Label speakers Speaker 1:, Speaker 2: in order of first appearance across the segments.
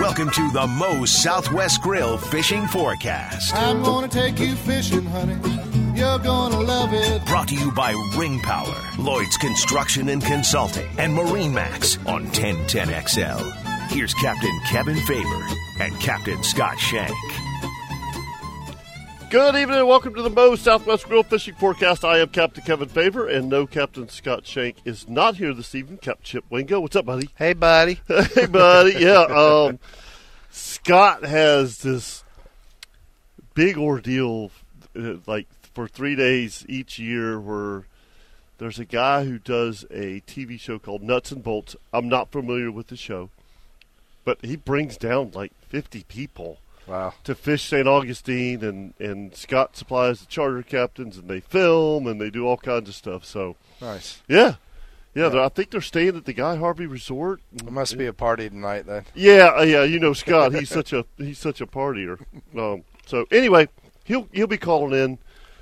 Speaker 1: Welcome to the Moe's Southwest Grill Fishing Forecast.
Speaker 2: I'm gonna take you fishing, honey. You're gonna love it.
Speaker 1: Brought to you by Ring Power, Lloyd's Construction and Consulting, and Marine Max on 1010XL. Here's Captain Kevin Faber and Captain Scott Shank.
Speaker 3: Good evening and welcome to the Moe's Southwest Grill Fishing Forecast. I am Captain Kevin Faber, and no, Captain Scott Shank is not here this evening. Captain Chip Wingo, what's up, buddy?
Speaker 4: Hey, buddy.
Speaker 3: Hey, buddy. Yeah, Scott has this big ordeal, like for 3 days each year, where there's a guy who does a TV show called Nuts and Bolts. I'm not familiar with the show, but he brings down like 50 people.
Speaker 4: Wow.
Speaker 3: To fish St. Augustine, and Scott supplies the charter captains, and they film, and they do all kinds of stuff. So
Speaker 4: nice.
Speaker 3: Yeah. I think they're staying at the Guy Harvey Resort.
Speaker 4: It must be a party tonight, then.
Speaker 3: Yeah. You know Scott. He's such a partier. So anyway, he'll be calling in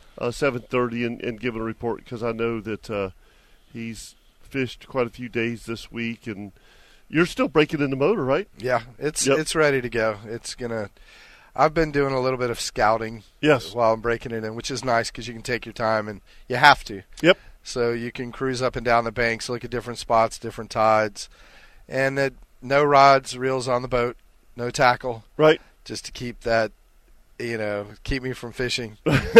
Speaker 3: 7:30 and giving a report, because I know that he's fished quite a few days this week, and you're still breaking in the motor, right?
Speaker 4: Yeah, it's ready to go. I've been doing a little bit of scouting while I'm breaking it in, which is nice because you can take your time, and you have to.
Speaker 3: Yep.
Speaker 4: So you can cruise up and down the banks, look at different spots, different tides, and no rods, reels on the boat, no tackle.
Speaker 3: Right.
Speaker 4: Just to keep that, keep me from fishing.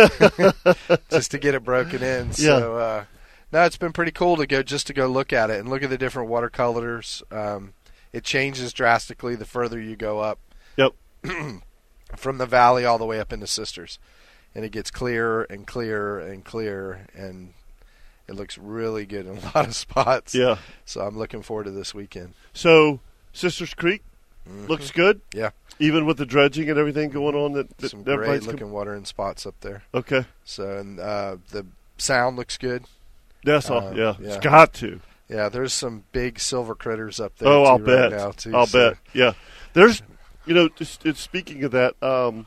Speaker 4: Just to get it broken in.
Speaker 3: Yeah.
Speaker 4: So, no, it's been pretty cool to go look at it and look at the different watercolors. It changes drastically the further you go up.
Speaker 3: Yep.
Speaker 4: From the valley all the way up into Sisters, and it gets clearer and clearer and clearer, and it looks really good in a lot of spots.
Speaker 3: Yeah.
Speaker 4: So I'm looking forward to this weekend.
Speaker 3: So Sisters Creek looks good.
Speaker 4: Yeah.
Speaker 3: Even with the dredging and everything going on, that
Speaker 4: some great looking water and spots up there.
Speaker 3: Okay.
Speaker 4: So and the sound looks good.
Speaker 3: That's all. Yeah. It's got to.
Speaker 4: Yeah, there's some big silver critters up there.
Speaker 3: I'll bet.
Speaker 4: Right now too,
Speaker 3: I'll bet. Yeah. There's, just speaking of that,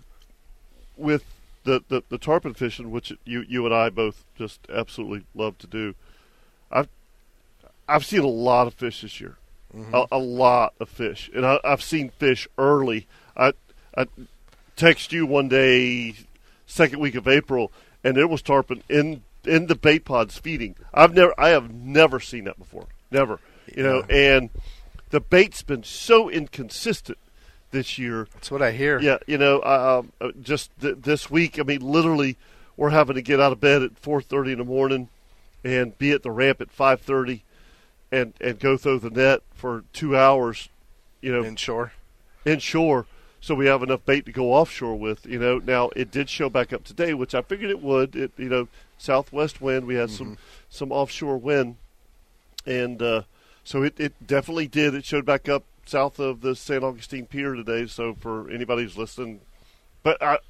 Speaker 3: with the tarpon fishing, which you and I both just absolutely love to do, I've seen a lot of fish this year. Mm-hmm. A lot of fish, and I've seen fish early. I text you one day, second week of April, and there was tarpon in the bait pods feeding. I have never seen that before. Never. And the bait's been so inconsistent this year.
Speaker 4: That's what I hear.
Speaker 3: Yeah, just this week, I mean, literally, we're having to get out of bed at 4:30 in the morning and be at the ramp at 5:30 and go throw the net for 2 hours,
Speaker 4: Inshore,
Speaker 3: so we have enough bait to go offshore with. Now it did show back up today, which I figured it would. Southwest wind, we had some offshore wind, and so it definitely did. It showed back up south of the St. Augustine Pier today. So for anybody who's listening, but I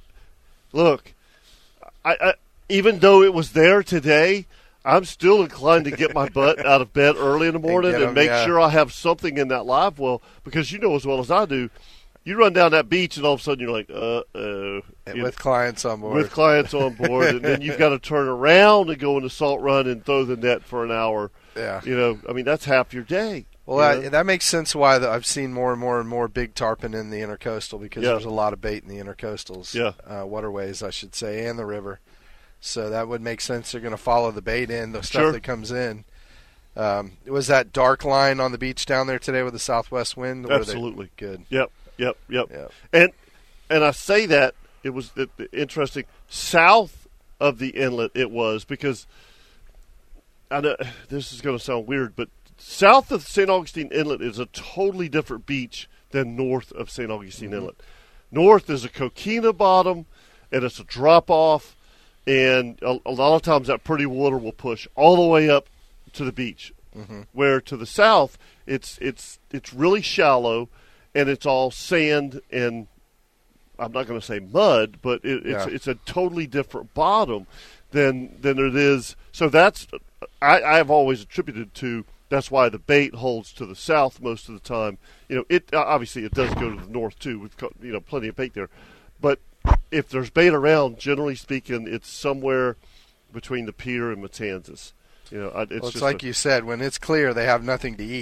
Speaker 3: even though it was there today, I'm still inclined to get my butt out of bed early in the morning and make sure I have something in that live well, because as well as I do, you run down that beach and all of a sudden you're like, uh-oh.
Speaker 4: With clients on board.
Speaker 3: With clients on board, and then you've got to turn around and go in the salt run and throw the net for an hour.
Speaker 4: Yeah.
Speaker 3: That's half your day.
Speaker 4: Well, that makes sense why I've seen more and more big tarpon in the intercoastal, because there's a lot of bait in the intercoastals, waterways, I should say, and the river. So that would make sense. They're going to follow the bait in, the stuff that comes in. Was that dark line on the beach down there today with the southwest wind?
Speaker 3: Absolutely.
Speaker 4: Good.
Speaker 3: Yep. And I say that, it was interesting. South of the inlet it was, because I know this is going to sound weird, but south of St. Augustine Inlet is a totally different beach than north of St. Augustine Inlet. North is a coquina bottom, and it's a drop-off, and a lot of times that pretty water will push all the way up to the beach. Mm-hmm. Where to the south, it's really shallow, and it's all sand and, I'm not going to say mud, but it's a totally different bottom than it is. So that's I've always attributed to. That's why the bait holds to the south most of the time. It obviously it does go to the north too, with plenty of bait there. But if there's bait around, generally speaking, it's somewhere between the pier and Matanzas.
Speaker 4: It's like you said, when it's clear, they have nothing to eat.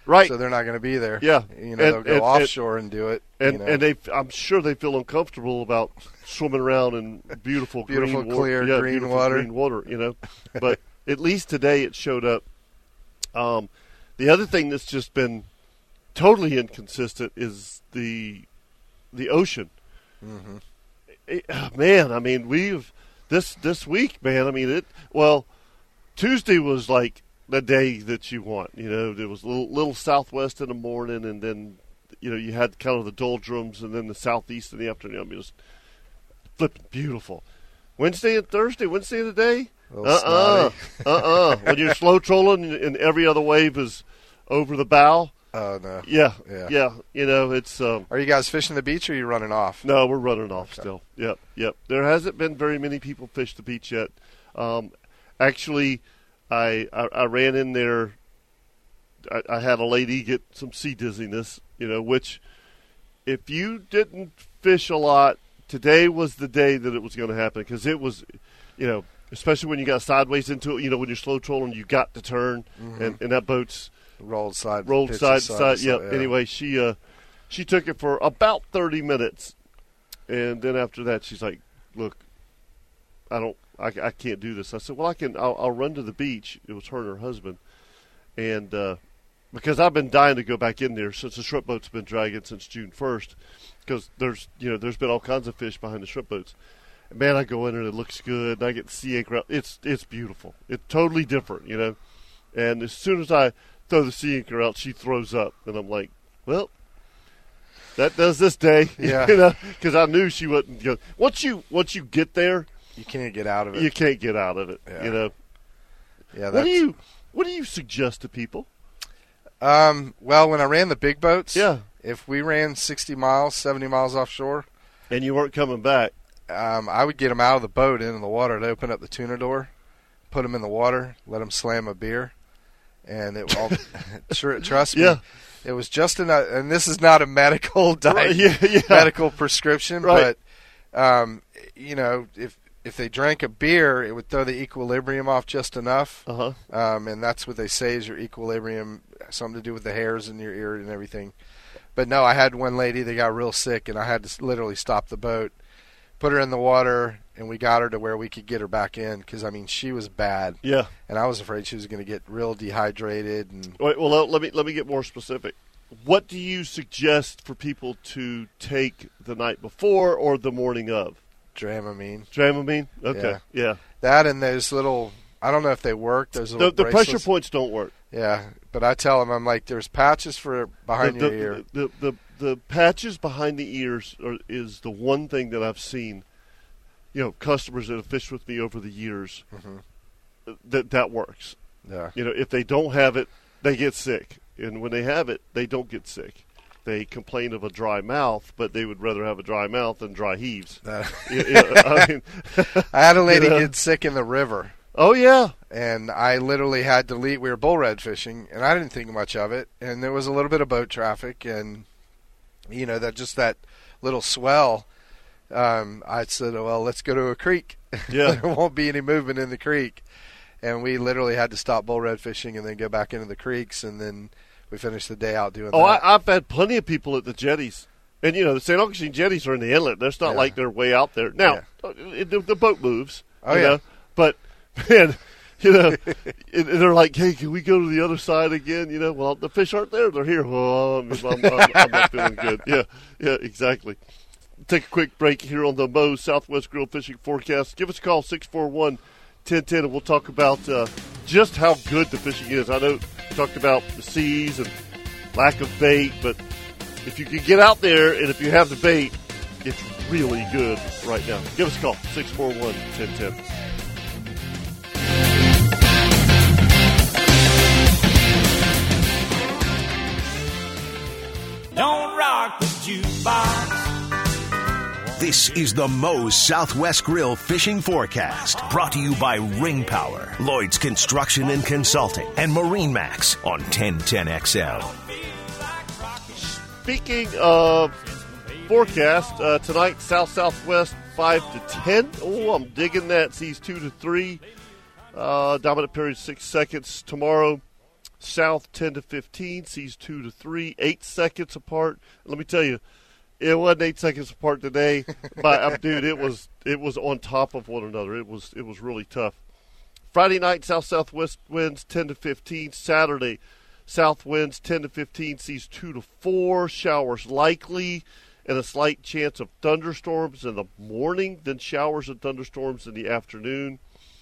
Speaker 3: Right.
Speaker 4: So they're not going to be there.
Speaker 3: Yeah.
Speaker 4: They'll go offshore and do it.
Speaker 3: And I'm sure they feel uncomfortable about swimming around in beautiful
Speaker 4: clear, green
Speaker 3: water. But at least today it showed up. The other thing that's just been totally inconsistent is the ocean. Mm-hmm. Man, I mean, we've this week, man. I mean, Tuesday was like the day that you want. There was a little southwest in the morning, and then you had kind of the doldrums, and then the southeast in the afternoon. I mean, it was flipping beautiful. Wednesday and Thursday, Wednesday of the day. When you're slow trolling and every other wave is over the bow.
Speaker 4: Oh no.
Speaker 3: Yeah. It's.
Speaker 4: Are you guys fishing the beach, or are you running off?
Speaker 3: No, we're running off still. Yep. There hasn't been very many people fish the beach yet. Actually, I ran in there. I had a lady get some sea dizziness. Which, if you didn't fish a lot, today was the day that it was going to happen, because it was, especially when you got sideways into it. When you're slow trolling, you got to turn, and that boat's rolled side to side. Yeah. Anyway, she took it for about 30 minutes, and then after that, she's like, "Look, I can't do this." I said, "Well, I'll run to the beach." It was her and her husband, and because I've been dying to go back in there since the shrimp boat's been dragging since June 1st, because there's been all kinds of fish behind the shrimp boats. And man, I go in there and it looks good. And I get the sea anchor out. It's beautiful. It's totally different, And as soon as I throw the sea anchor out, she throws up, and I'm like, well, that does this day.
Speaker 4: Yeah.
Speaker 3: Because I knew she wouldn't go. Once you get there,
Speaker 4: you can't get out of it.
Speaker 3: You can't get out of it.
Speaker 4: Yeah.
Speaker 3: Yeah. What do you suggest to people?
Speaker 4: Well, when I ran the big boats,
Speaker 3: yeah.
Speaker 4: If we ran 60 miles, 70 miles offshore,
Speaker 3: and you weren't coming back,
Speaker 4: I would get them out of the boat into the water. I'd open up the tuna door, put them in the water, let them slam a beer, and it all. Trust me.
Speaker 3: Yeah.
Speaker 4: It was just and this is not a medical diet, medical prescription,
Speaker 3: right.
Speaker 4: But if they drank a beer, it would throw the equilibrium off just enough.
Speaker 3: Uh-huh.
Speaker 4: And that's what they say is your equilibrium, something to do with the hairs in your ear and everything. But no, I had one lady that got real sick, and I had to literally stop the boat, put her in the water, and we got her to where we could get her back in, because, she was bad.
Speaker 3: Yeah.
Speaker 4: And I was afraid she was going to get real dehydrated. And
Speaker 3: Wait, well, let me get more specific. What do you suggest for people to take the night before or the morning of?
Speaker 4: Dramamine.
Speaker 3: Dramamine? Okay. Yeah.
Speaker 4: That and those little, I don't know if they work. Those little
Speaker 3: the pressure points don't work.
Speaker 4: Yeah, but I tell them, I'm like, there's patches for behind your ear.
Speaker 3: The patches behind the ears is the one thing that I've seen, customers that have fished with me over the years, that works.
Speaker 4: Yeah.
Speaker 3: If they don't have it, they get sick. And when they have it, they don't get sick. They complain of a dry mouth, but they would rather have a dry mouth than dry heaves.
Speaker 4: I had a lady get sick in the river.
Speaker 3: Oh, yeah.
Speaker 4: And I literally had to leave. We were bull red fishing, and I didn't think much of it. And there was a little bit of boat traffic, and, that little swell. I said, well, let's go to a creek.
Speaker 3: Yeah.
Speaker 4: There won't be any movement in the creek. And we literally had to stop bull red fishing and then go back into the creeks, and then we finished the day out doing that.
Speaker 3: I've had plenty of people at the jetties. And, the St. Augustine jetties are in the inlet. It's not like they're way out there. Now, the boat moves. But, man, they're like, hey, can we go to the other side again? Well, the fish aren't there. They're here. Well, I'm not feeling good. Yeah, exactly. Take a quick break here on the Moe's Southwest Grill Fishing Forecast. Give us a call, 641-1010, and we'll talk about just how good the fishing is. I know we talked about the seas and lack of bait, but if you can get out there and if you have the bait, it's really good right now. Give us a call, 641-1010.
Speaker 5: Don't rock the jukebox.
Speaker 1: This is the Moe's Southwest Grill Fishing Forecast, brought to you by Ring Power, Lloyd's Construction and Consulting, and MarineMax on 1010XL.
Speaker 3: Speaking of forecast, tonight, south-southwest 5 to 10. Oh, I'm digging that. Seas 2 to 3. Dominant period 6 seconds. Tomorrow, South 10 to 15, seas 2 to 3, 8 seconds apart. Let me tell you, it wasn't 8 seconds apart today, but dude, it was on top of one another. It was really tough. Friday night, south-southwest winds 10 to 15. Saturday, south winds 10 to 15, seas 2 to 4, showers likely, and a slight chance of thunderstorms in the morning, then showers and thunderstorms in the afternoon.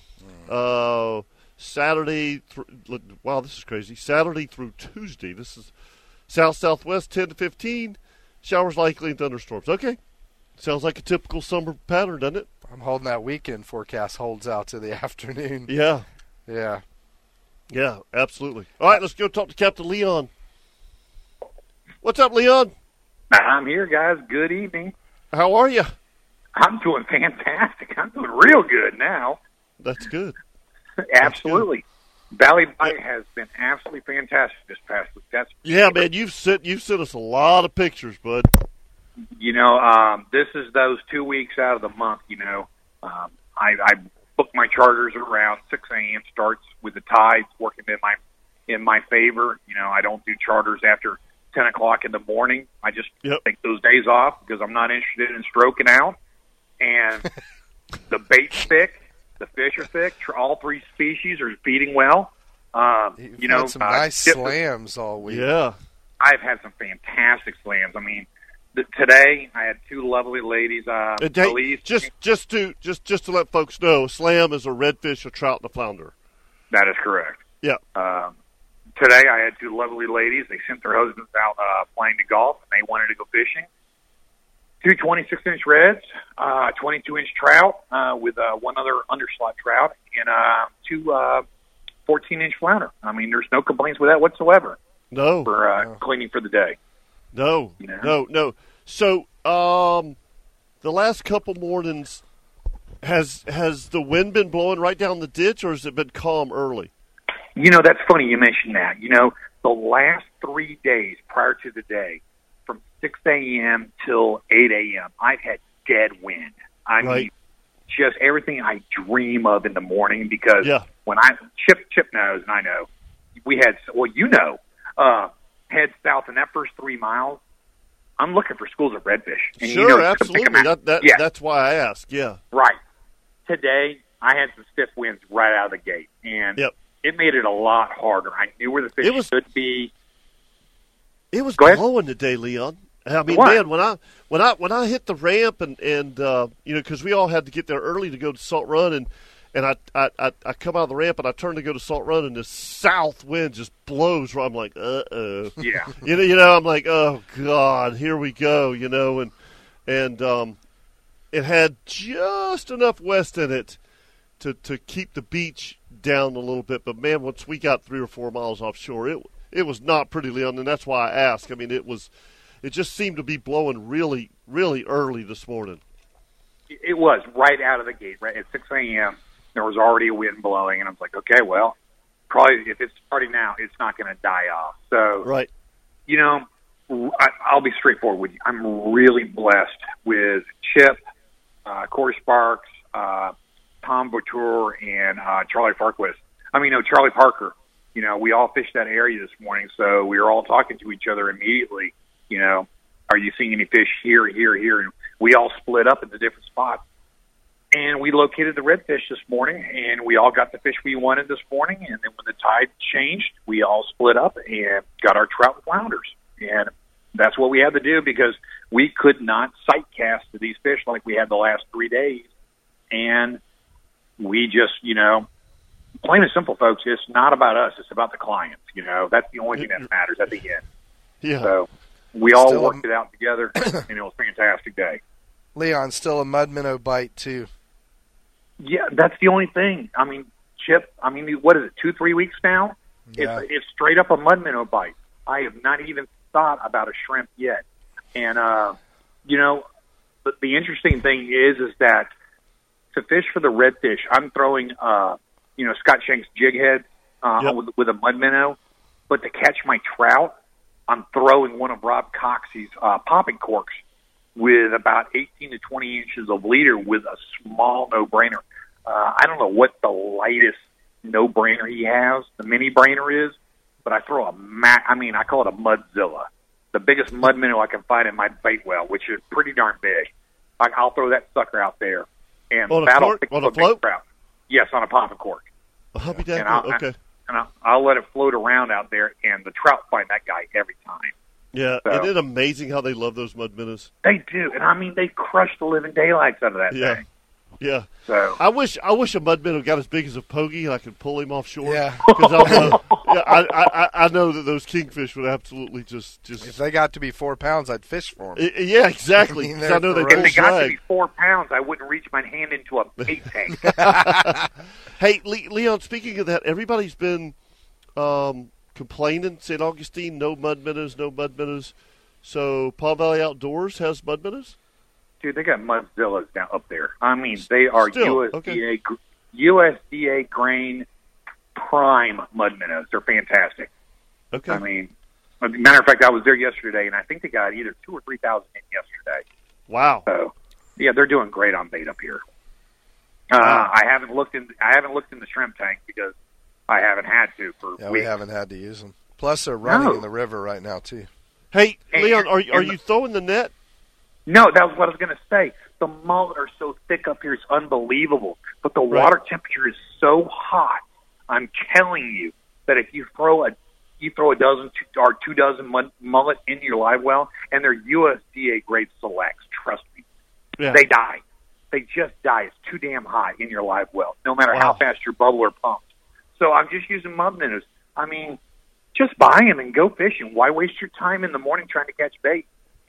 Speaker 3: Saturday, wow, this is crazy. Saturday through Tuesday, this is south-southwest 10 to 15, showers likely and thunderstorms. Okay, sounds like a typical summer pattern, doesn't it?
Speaker 4: I'm holding that weekend forecast holds out to the afternoon.
Speaker 3: Yeah.
Speaker 4: Yeah.
Speaker 3: Yeah, absolutely. All right, let's go talk to Captain Leon. What's up, Leon?
Speaker 6: I'm here, guys. Good evening.
Speaker 3: How are you?
Speaker 6: I'm doing fantastic. I'm doing real good now.
Speaker 3: That's good.
Speaker 6: Absolutely. Valley Bite has been absolutely fantastic this past week.
Speaker 3: Man, you've sent us a lot of pictures, bud.
Speaker 6: This is those 2 weeks out of the month. I book my charters around 6 a.m. starts with the tides working in my favor. I don't do charters after 10 o'clock in the morning. I just take those days off because I'm not interested in stroking out. And the bait's thick. The fish are thick. All 3 species are feeding well.
Speaker 4: You've had some nice slams all week.
Speaker 3: Yeah.
Speaker 6: I've had some fantastic slams. I mean, today I had 2 lovely ladies.
Speaker 3: Just to let folks know, a slam is a redfish, a trout, and a flounder.
Speaker 6: That is correct.
Speaker 3: Yeah.
Speaker 6: Today I had 2 lovely ladies. They sent their husbands out playing the golf, and they wanted to go fishing. 2 26-inch reds, 22-inch trout with one other underslot trout, and 2 14-inch flounder. I mean, there's no complaints with that whatsoever.
Speaker 3: No.
Speaker 6: For cleaning for the day.
Speaker 3: No. No. So, the last couple mornings, has the wind been blowing right down the ditch, or has it been calm early?
Speaker 6: That's funny you mentioned that. The last 3 days prior to the day, from 6 a.m. till 8 a.m., I've had dead wind. I mean, just everything I dream of in the morning because when Chip knows, and I know, we had, head south in that first 3 miles, I'm looking for schools of redfish. And
Speaker 3: sure, absolutely. That's why I asked, yeah.
Speaker 6: Right. Today, I had some stiff winds right out of the gate, and it made it a lot harder. I knew where the fish should be.
Speaker 3: It was blowing today, Leon. I mean, man, when I hit the ramp and because we all had to get there early to go to Salt Run, and I come out of the ramp and I turn to go to Salt Run, and the south wind just blows. Where I'm like,
Speaker 6: yeah,
Speaker 3: I'm like, oh God, here we go, and it had just enough west in it to keep the beach down a little bit, but man, once we got 3 or 4 miles offshore, it was not pretty, Leon, and that's why I asked. I mean, it just seemed to be blowing really, really early this morning.
Speaker 6: It was right out of the gate, right at 6 a.m. There was already a wind blowing, and I was like, okay, well, probably if it's starting now, it's not going to die off. So,
Speaker 3: right.
Speaker 6: I'll be straightforward with you. I'm really blessed with Chip, Corey Sparks, Tom Boutour, and Charlie Farquist. Charlie Parker. We all fished that area this morning, so we were all talking to each other immediately. Are you seeing any fish here? And we all split up into different spots. And we located the redfish this morning, and we all got the fish we wanted this morning. And then when the tide changed, we all split up and got our trout and flounders. And that's what we had to do because we could not sight cast to these fish like we had the last 3 days. And we just, plain and simple, folks, it's not about us. It's about the clients. That's the only thing that matters at the end.
Speaker 3: Yeah.
Speaker 6: So we all worked it out together, and it was a fantastic day.
Speaker 4: Leon, still a mud minnow bite, too.
Speaker 6: Yeah, that's the only thing. Chip, what is it, 2-3 weeks now?
Speaker 4: Yeah.
Speaker 6: It's straight up a mud minnow bite. I have not even thought about a shrimp yet. And, but the interesting thing is that to fish for the redfish, I'm throwing, Scott Shank's jig head with a mud minnow. But to catch my trout, I'm throwing one of Rob Coxey's popping corks with about 18 to 20 inches of leader with a small no-brainer. I don't know what the lightest no-brainer he has. The mini-brainer is, but I throw I call it a mudzilla. The biggest mud minnow I can find in my bait well, which is pretty darn big. I'll throw that sucker out there, and
Speaker 3: on
Speaker 6: that'll
Speaker 3: a on a float?
Speaker 6: Trout. Yes, on a popping cork.
Speaker 3: I'll be down. Okay.
Speaker 6: I'll let it float around out there, and the trout find that guy every time.
Speaker 3: Yeah,
Speaker 6: so,
Speaker 3: isn't it amazing how they love those mud minnows?
Speaker 6: They do, and they crush the living daylights out of that thing.
Speaker 3: Yeah.
Speaker 6: So
Speaker 3: I wish a mud minnow got as big as a pogie and I could pull him offshore.
Speaker 4: Yeah.
Speaker 3: Because I know that those kingfish would absolutely just.
Speaker 4: If they got to be 4 pounds, I'd fish for them.
Speaker 3: Yeah, exactly. I know they
Speaker 6: if they got to be 4 pounds, I wouldn't reach my hand into a bait tank.
Speaker 3: Hey, Leon. Speaking of that, everybody's been complaining. St. Augustine, no mud minnows. So Palm Valley Outdoors has mud minnows.
Speaker 6: Dude, they got mudzillas down up there. I mean, they are USDA grain prime mud minnows. They're fantastic.
Speaker 3: Okay.
Speaker 6: I mean, as a matter of fact, I was there yesterday, and I think they got either 2,000 or 3,000 in yesterday.
Speaker 3: Wow.
Speaker 6: So, yeah, they're doing great on bait up here. I haven't looked in the shrimp tank because I haven't had to for weeks.
Speaker 4: We haven't had to use them. Plus, they're running in the river right now too.
Speaker 3: Hey, Leon, are you throwing the net?
Speaker 6: No, that was what I was going to say. The mullet are so thick up here, it's unbelievable. But the water temperature is so hot. I'm telling you that if you throw a dozen or 2 dozen mullet into your live well, and they're USDA grade selects, trust me, they die. They just die. It's too damn hot in your live well, no matter how fast your bubbler pumps. So I'm just using mud minnows. I mean, just buy them and go fishing. Why waste your time in the morning trying to catch bait?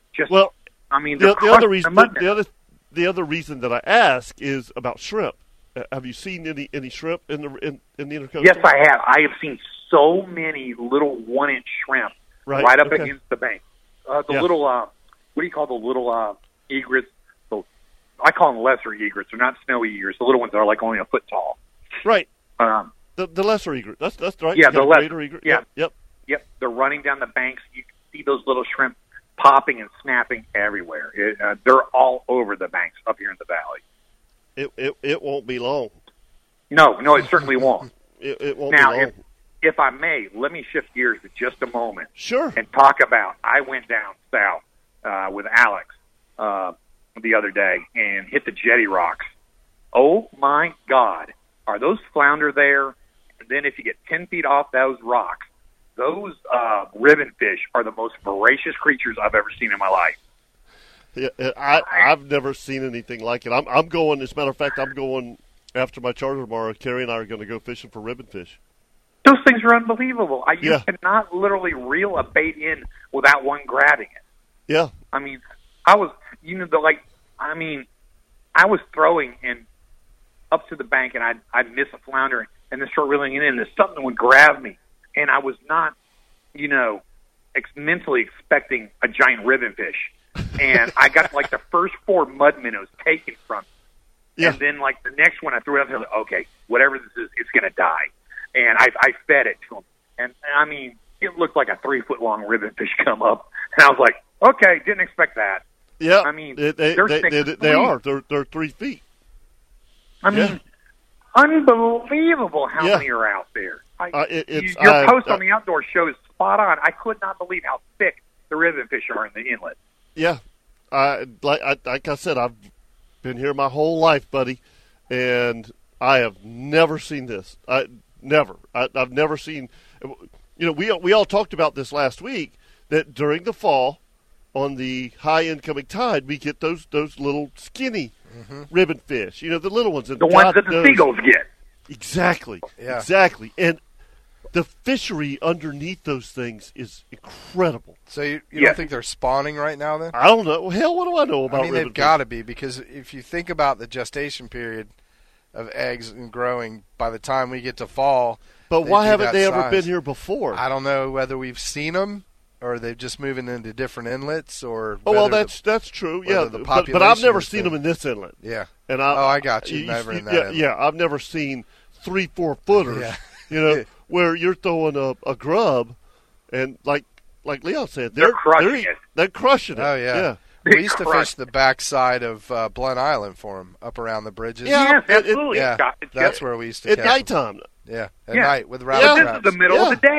Speaker 3: The other reason that I ask is about shrimp. Have you seen any shrimp in the intercoastal?
Speaker 6: Yes, I have. I have seen so many little 1-inch shrimp right up against the bank. Little, what do you call the little egrets? I call them lesser egrets. They're not snowy egrets. The little ones that are like only a foot tall.
Speaker 3: Right. The lesser egret. That's right.
Speaker 6: Yeah, the lesser
Speaker 3: egret.
Speaker 6: Yeah.
Speaker 3: Yep.
Speaker 6: They're running down the banks. You can see those little shrimp popping and snapping everywhere. They're all over the banks up here in the valley.
Speaker 3: It won't be long.
Speaker 6: No, it certainly won't.
Speaker 3: It won't be long.
Speaker 6: If I may, let me shift gears for just a moment.
Speaker 3: Sure.
Speaker 6: And talk about, I went down south with Alex the other day and hit the jetty rocks. Oh, my God. Are those flounder there? And then if you get 10 feet off those rocks, those ribbon fish are the most voracious creatures I've ever seen in my life.
Speaker 3: Yeah, I've never seen anything like it. I'm going, as a matter of fact, I'm going after my charter tomorrow. Carrie and I are going to go fishing for ribbon fish.
Speaker 6: Those things are unbelievable. You cannot literally reel a bait in without one grabbing it.
Speaker 3: Yeah.
Speaker 6: I mean, I was throwing and up to the bank, and I'd miss a flounder and then start reeling it in, and something would grab me. And I was not, mentally expecting a giant ribbon fish. And I got like the first 4 mud minnows taken from me. Yeah. And then like the next one I threw it up, and I was like, okay, whatever this is, it's going to die. And I fed it to him. And I mean, it looked like a 3-foot-long ribbon fish come up. And I was like, okay, didn't expect that.
Speaker 3: Yeah.
Speaker 6: I mean,
Speaker 3: they are. They're 3 feet.
Speaker 6: I mean, unbelievable how many are out there. Your post on the outdoor show is spot on. I could not believe how thick the ribbon fish are in the inlet.
Speaker 3: Yeah. Like I said, I've been here my whole life, buddy, and I have never seen this. I've never seen. We all talked about this last week, that during the fall, on the high incoming tide, we get those little skinny ribbon fish. The little ones.
Speaker 6: The ones that the seagulls get.
Speaker 3: Exactly.
Speaker 4: Yeah.
Speaker 3: Exactly. And the fishery underneath those things is incredible.
Speaker 4: So you don't think they're spawning right now then?
Speaker 3: I don't know. Hell, what do I know about ribbon fish?
Speaker 4: They've got to be, because if you think about the gestation period of eggs and growing, by the time we get to fall.
Speaker 3: But why haven't they ever been here before?
Speaker 4: I don't know whether we've seen them, or they're just moving into different inlets, or
Speaker 3: that's true. Yeah, but I've never seen them in this inlet.
Speaker 4: Yeah,
Speaker 3: and
Speaker 4: I got you. Never in that inlet.
Speaker 3: Yeah, I've never seen 3-4 footers. Yeah. Where you're throwing a grub, and like Leon said, they're crushing it. They're crushing it.
Speaker 4: Oh yeah. We used to fish the backside of Blunt Island for them, up around the bridges.
Speaker 6: Yeah, absolutely.
Speaker 4: That's where we used to
Speaker 3: at
Speaker 4: catch
Speaker 3: nighttime.
Speaker 4: Them. Yeah, at night with rabbit traps.
Speaker 6: This is the middle of the day.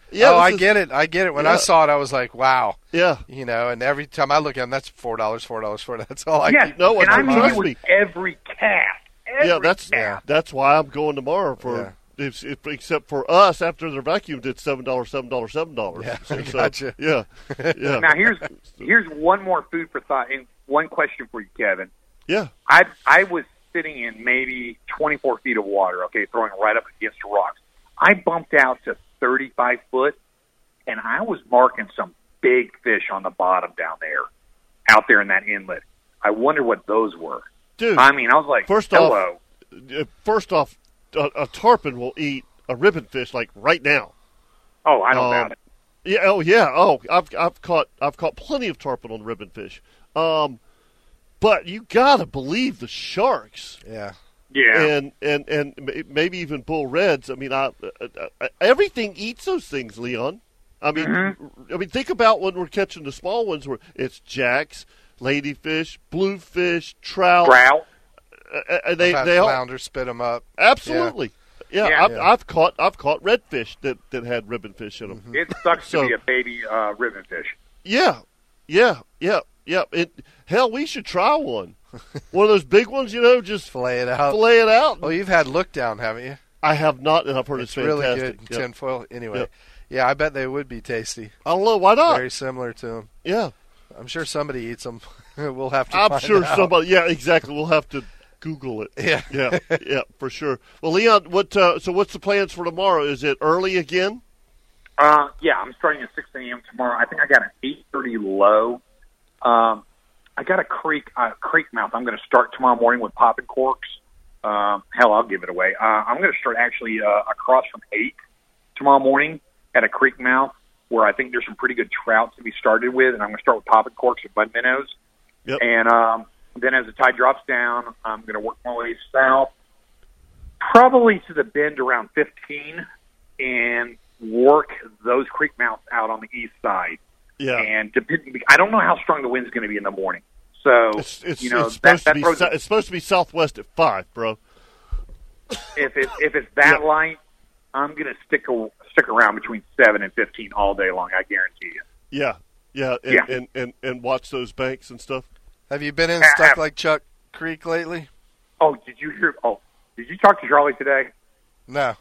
Speaker 3: Yeah,
Speaker 4: I get it. When I saw it, I was like, wow.
Speaker 3: Yeah.
Speaker 4: You know, and every time I look at them, that's $4. That's all I
Speaker 6: keep.
Speaker 3: No,
Speaker 6: and I mean,
Speaker 3: trust
Speaker 6: it was
Speaker 3: me.
Speaker 6: every cast.
Speaker 3: That's why I'm going tomorrow for. If, except for us, after their vacuum did $7.
Speaker 4: Yeah,
Speaker 3: so,
Speaker 4: gotcha.
Speaker 3: Yeah.
Speaker 6: Now here's one more food for thought, and one question for you, Kevin.
Speaker 3: Yeah.
Speaker 6: I was sitting in maybe 24 feet of water, okay, throwing right up against rocks. I bumped out to 35 foot, and I was marking some big fish on the bottom down there, out there in that inlet. I wonder what those were.
Speaker 3: Dude,
Speaker 6: I mean, I was like, hello.
Speaker 3: First off, a tarpon will eat a ribbon fish like right now.
Speaker 6: Oh, I don't doubt it.
Speaker 3: Yeah. Oh, yeah. Oh, I've caught plenty of tarpon on ribbon fish. But you gotta believe the sharks.
Speaker 4: Yeah.
Speaker 6: Yeah.
Speaker 3: And maybe even bull reds. I mean, everything eats those things, Leon. I mean, think about when we're catching the small ones where it's jacks, ladyfish, bluefish, trout. They
Speaker 4: flounder spit them up.
Speaker 3: Absolutely. Yeah. I've caught redfish that had ribbon fish in them.
Speaker 6: It sucks to be a baby ribbon fish.
Speaker 3: Yeah. Hell, we should try one. One of those big ones, just
Speaker 4: fillet it out. Oh, you've had look down, haven't you?
Speaker 3: I have not, and I've heard it's
Speaker 4: really
Speaker 3: fantastic.
Speaker 4: good tinfoil. Anyway, yeah, I bet they would be tasty.
Speaker 3: I don't know, why not?
Speaker 4: Very similar to them.
Speaker 3: Yeah,
Speaker 4: I'm sure somebody eats them. We'll have to.
Speaker 3: I'm sure somebody. Yeah, exactly. We'll have to Google it. Yeah, for sure. Well, Leon, so what's the plans for tomorrow? Is it early again?
Speaker 6: Yeah, I'm starting at 6 a.m. tomorrow. I think I got an 8:30 low. I got a creek mouth. I'm going to start tomorrow morning with popping corks. Hell, I'll give it away. I'm going to start actually across from 8 tomorrow morning at a creek mouth where I think there's some pretty good trout to be started with, and I'm going to start with popping corks and mud minnows.
Speaker 3: Yep.
Speaker 6: And then as the tide drops down, I'm going to work my way south, probably to the bend around 15, and work those creek mouths out on the east side.
Speaker 3: Yeah.
Speaker 6: And I don't know how strong the wind's going to be in the morning. So
Speaker 3: it's supposed to be southwest at 5, bro.
Speaker 6: If it's that light, I'm going to stick around between 7 and 15 all day long. I guarantee you.
Speaker 3: Yeah. And watch those banks and stuff.
Speaker 4: Have you been in Stuck Like Chuck Creek lately?
Speaker 6: Oh, did you talk to Charlie today?
Speaker 4: No.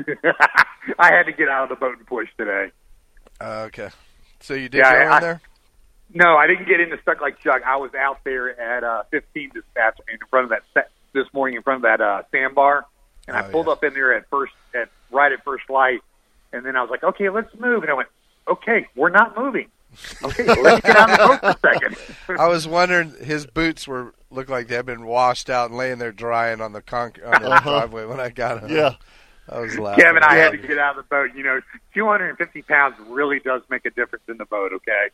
Speaker 6: I had to get out of the boat and push today.
Speaker 4: Okay. So you did go in there?
Speaker 6: No, I didn't get into Stuck Like Chuck. I was out there at 15 this afternoon this morning in front of that sandbar, and I pulled up in there right at first light, and then I was like, okay, let's move. And I went, okay, we're not moving. Okay, let's get out of the boat for a second.
Speaker 4: I was wondering, his boots looked like they had been washed out and laying there drying on the driveway when I got home.
Speaker 3: Yeah.
Speaker 4: I was laughing.
Speaker 6: Kevin, I had to get out of the boat. 250 pounds really does make a difference in the boat, okay?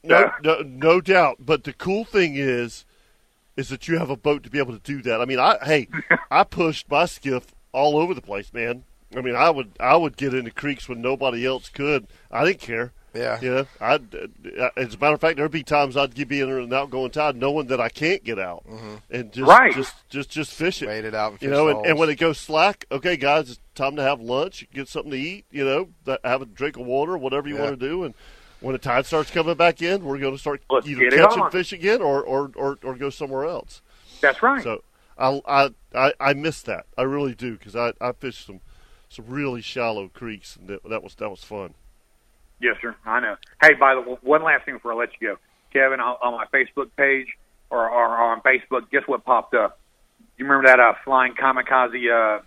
Speaker 3: No doubt. But the cool thing is that you have a boat to be able to do that. I mean, I pushed my skiff all over the place, man. I mean, I would get into creeks when nobody else could. I didn't care.
Speaker 4: Yeah.
Speaker 3: As a matter of fact, there'd be times I'd be in an outgoing tide, knowing that I can't get out, and just fish it.
Speaker 4: Wait it out. And fish
Speaker 3: and when it goes slack, okay, guys, it's time to have lunch, get something to eat. Have a drink of water, whatever you want to do, and when the tide starts coming back in, we're going to start either catching fish again or go somewhere else.
Speaker 6: That's right.
Speaker 3: So I miss that. I really do, because I fished some really shallow creeks, and that was fun.
Speaker 6: Yes, sir. I know. Hey, by the way, one last thing before I let you go. Kevin, on my Facebook page or on Facebook, guess what popped up? You remember that flying kamikaze,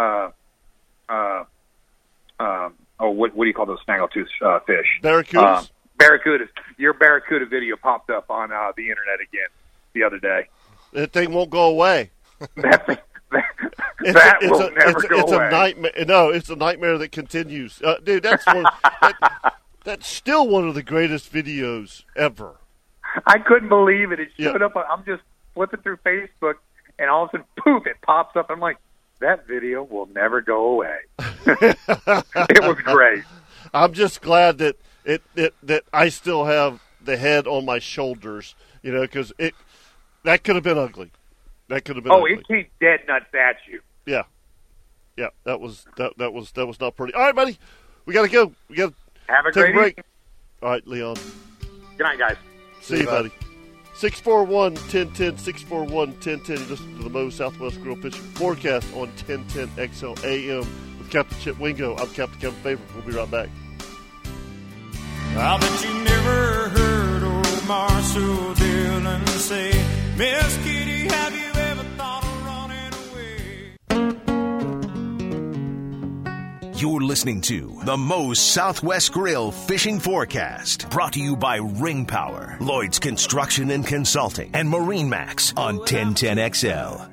Speaker 6: what do you call those snaggletooth fish?
Speaker 3: Barracudas?
Speaker 6: Barracudas. Your barracuda video popped up on the internet again the other day.
Speaker 3: That thing won't go away.
Speaker 6: That will never go away.
Speaker 3: It's a nightmare. No, it's a nightmare that continues. Dude, that's still one of the greatest videos ever.
Speaker 6: I couldn't believe it. It showed up. I'm just flipping through Facebook, and all of a sudden, poof, it pops up. I'm like, that video will never go away. It was great.
Speaker 3: I'm just glad that that I still have the head on my shoulders, because that could have been ugly. That could have been ugly.
Speaker 6: It came dead nuts at you.
Speaker 3: Yeah, that was not pretty. All right, buddy, we got to go.
Speaker 6: Have a
Speaker 3: Take
Speaker 6: great
Speaker 3: a break.
Speaker 6: evening.
Speaker 3: All right, Leon.
Speaker 6: Good night, guys.
Speaker 3: See you, buddy. 641-1010, 641-1010. You listen to the Moe's Southwest Grill Fishing Forecast on 1010 XL AM with Captain Chip Wingo. I'm Captain Kevin Favor. We'll be right back.
Speaker 5: I bet you never heard old Marshall Dillon say, Miss Kitty, have you ever thought of running away?
Speaker 1: You're listening to the Moe's Southwest Grill Fishing Forecast, brought to you by Ring Power, Lloyd's Construction and Consulting, and Marine Max on 1010XL.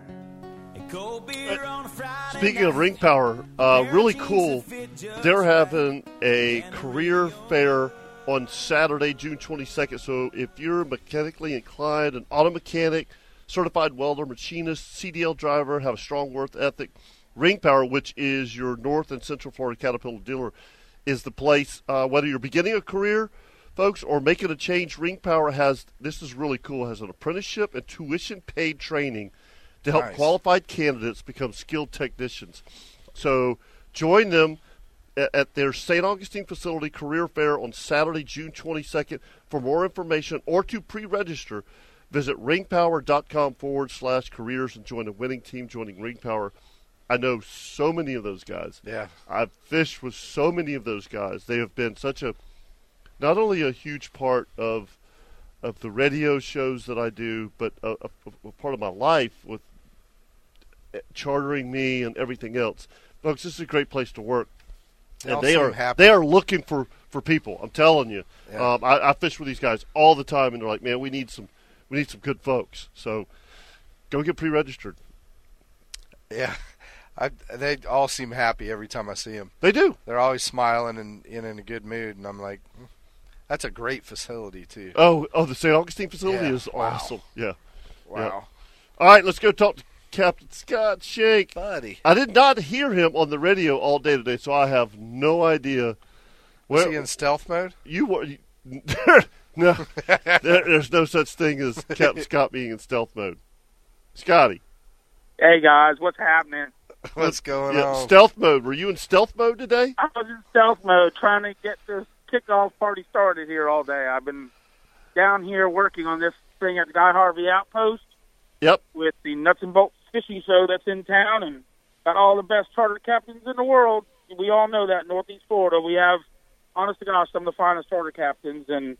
Speaker 3: Speaking of Ring Power, really cool. They're having a career fair on Saturday, June 22nd. So if you're mechanically inclined, an auto mechanic, certified welder, machinist, CDL driver, have a strong work ethic, Ring Power, which is your North and Central Florida Caterpillar dealer, is the place. Whether you're beginning a career, folks, or making a change, Ring Power has, this is really cool, has an apprenticeship and tuition-paid training to help qualified candidates become skilled technicians. So join them at their St. Augustine facility career fair on Saturday, June 22nd. For more information or to pre-register, visit ringpower.com/careers and join a winning team joining Ring Power. I know so many of those guys.
Speaker 4: Yeah.
Speaker 3: I've fished with so many of those guys. They have been such a, not only a huge part of the radio shows that I do, but a part of my life with chartering me and everything else. Folks, this is a great place to work. And they are looking for people. I'm telling you. Yeah. I fish with these guys all the time, and they're like, man, we need some good folks. So go get pre-registered.
Speaker 4: Yeah, they all seem happy every time I see them.
Speaker 3: They do.
Speaker 4: They're always smiling and in a good mood, and I'm like, that's a great facility too.
Speaker 3: Oh, the St. Augustine facility is awesome. Yeah.
Speaker 4: Wow.
Speaker 3: Yeah. All right, let's go talk to Captain Scott Shank.
Speaker 4: Buddy.
Speaker 3: I did not hear him on the radio all day today, so I have no idea.
Speaker 4: Was he in stealth mode?
Speaker 3: No, there's no such thing as Captain Scott being in stealth mode. Scotty.
Speaker 7: Hey, guys, what's happening?
Speaker 4: What's going on?
Speaker 3: Stealth mode. Were you in stealth mode today?
Speaker 7: I was in stealth mode trying to get this kickoff party started here all day. I've been down here working on this thing at the Guy Harvey Outpost.
Speaker 3: Yep.
Speaker 7: With the Nuts and Bolts fishing show that's in town, and got all the best charter captains in the world. We all know that in Northeast Florida. We have, honest to gosh, some of the finest charter captains, and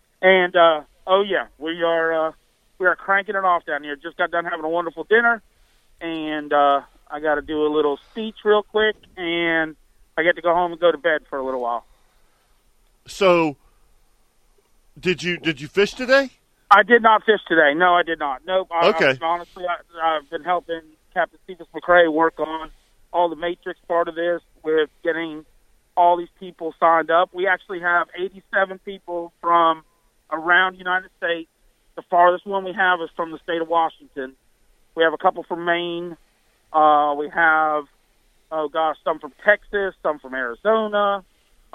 Speaker 7: oh yeah, we are cranking it off down here. Just got done having a wonderful dinner, and I got to do a little speech real quick, and I get to go home and go to bed for a little while.
Speaker 3: So, did you fish today?
Speaker 7: I did not fish today. No, I did not. Nope.
Speaker 3: Okay.
Speaker 7: Honestly, I've been helping Captain Stephen McCrae work on all the matrix part of this with getting all these people signed up. We actually have 87 people from around the United States. The farthest one we have is from the state of Washington. We have a couple from Maine. We have, some from Texas, some from Arizona.